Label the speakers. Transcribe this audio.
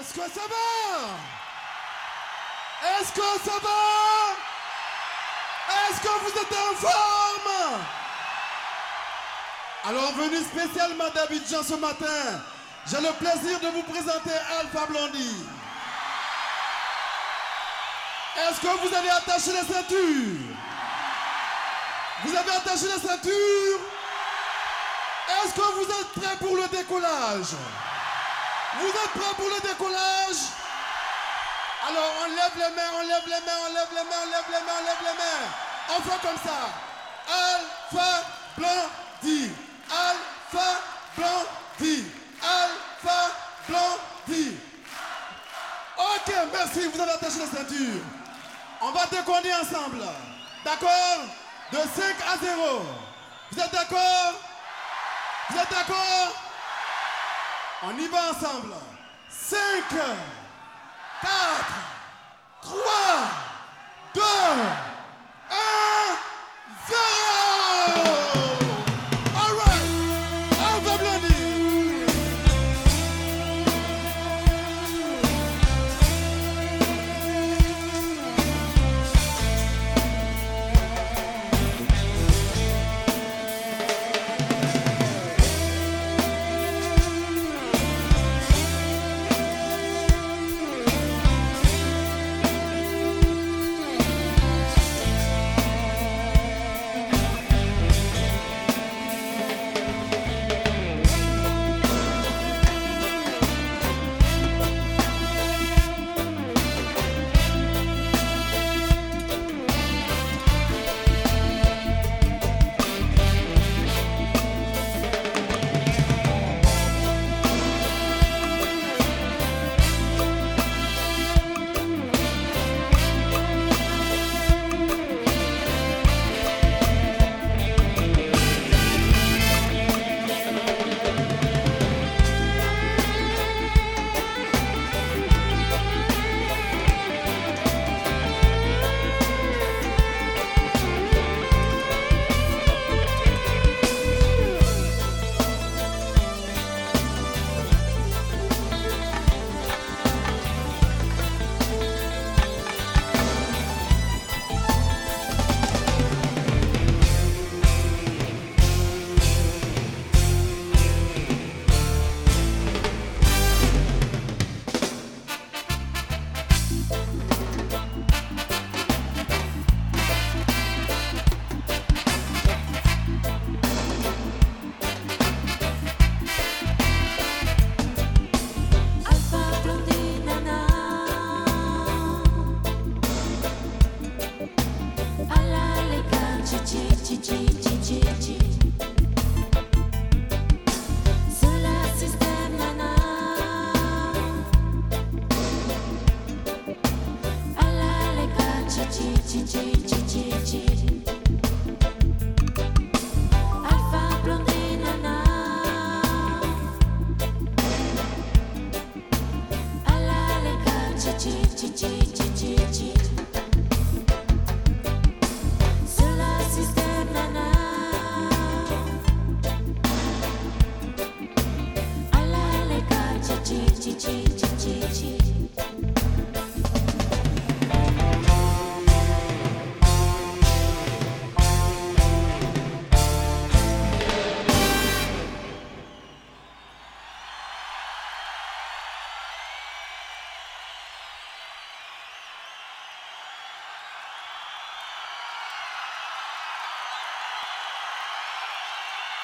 Speaker 1: Est-ce que ça va? Est-ce que ça va? Est-ce que vous êtes en forme? Alors, venu spécialement d'Abidjan ce matin, j'ai le plaisir de vous présenter Alpha Blondy. Est-ce que vous avez attaché les ceintures? Vous avez attaché les ceintures? Est-ce que vous êtes prêts pour le décollage? Vous êtes prêts pour le décollage? Alors on lève les mains, on lève les mains, on lève les mains, on lève les mains, on lève les mains. On fait comme ça. Alpha Blondy. Alpha Blondy. Alpha Blondy. Ok, merci, vous avez attaché les ceintures. On va déconner ensemble. D'accord? De 5 à 0. Vous êtes d'accord? Vous êtes d'accord? On y va ensemble. 5, 4, 3, 2, 1.